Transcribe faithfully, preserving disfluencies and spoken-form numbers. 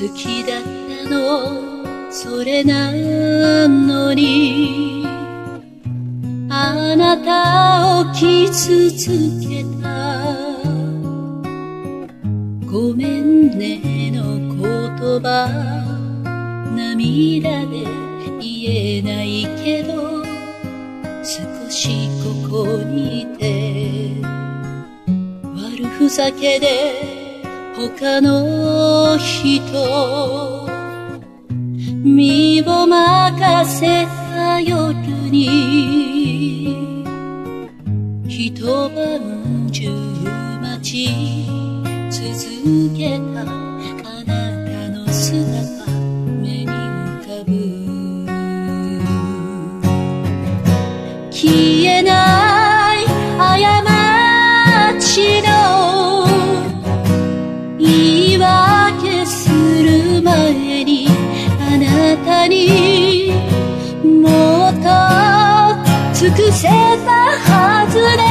好きだったのそれなのにあなたを傷つけたごめんねの言葉涙で言えないけど少しここにいて悪ふざけで他の人身を任せた夜に一晩中待ち続けたあなたの姿目に浮かぶ消えない過ちの言い訳する前にあなたにもっと尽くせたはずね